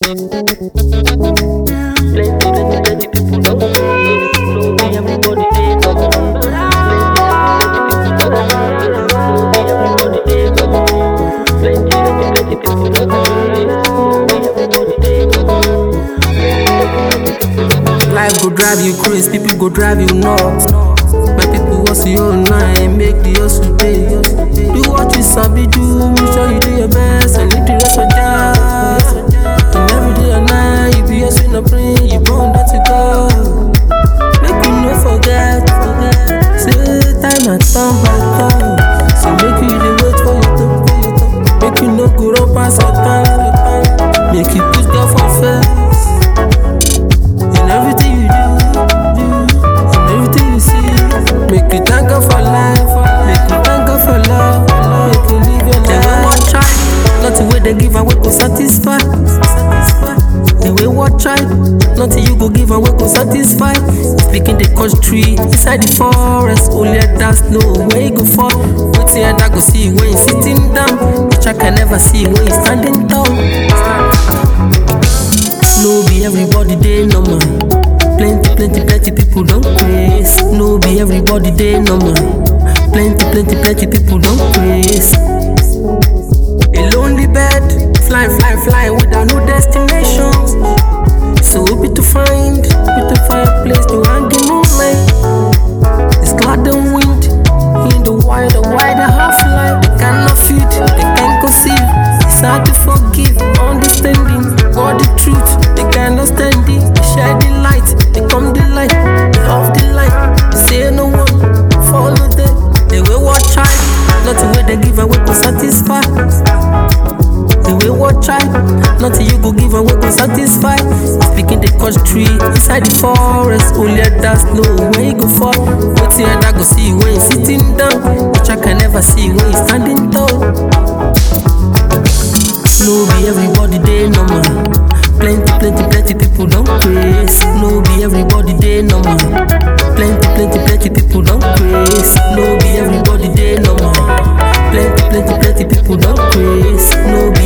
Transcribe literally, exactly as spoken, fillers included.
plenty people don't praise. No be everybody dey come. Plenty, plenty people don't praise. No be everybody dey come. Plenty, plenty people don't praise. No be everybody dey come. Life go drive you crazy, people go drive you nuts. But people want see all night, make the hustle pay. Do what you sabi do, make sure you do your best and leave the rest for God. And every day and night, you be hustling and praying, you born that to God. Make you no forget, say time and turn by turn. So make you dey wait for your turn, for your turn. Make you no go run pass your time, make you put God for first. In everything you do, do, in everything you see, make you thank God for life, make you thank God for love, make you live your life. The way one try, not the way they give away go satisfy. The way one try, not the you go give away go satisfy. Speaking the country, inside the forest, only that's know where you go for. Waiting and I go see when you sitting down, which I can never see when you standing tall. No be everybody dey normal. Plenty, plenty, plenty people don't praise. No be everybody dey normal. Plenty, plenty, plenty people don't praise. A lonely bird, flying, flying, flying without no destination. So be to find, be to find a place to hang the moonlight. It's glad the wind in the wild, the wider half life. They cannot feed, they can't conceive. It's hard to forgive, understanding all the truth. They can't understand it. They share the light, they come the light, they off the light. They say no one follow them. They will watch try, not the way they give away go satisfy. The way what try, not you go give away go satisfy. Speaking the country, inside the forest, only that's know where you go for. Waiting and I go see when you sitting down, which I can never see when you standing tall. No be everybody dey normal. Plenty, plenty, plenty people don't praise. No be everybody dey normal. Plenty, plenty, plenty people don't praise. No be everybody dey normal. Plenty, plenty, plenty people don't praise. No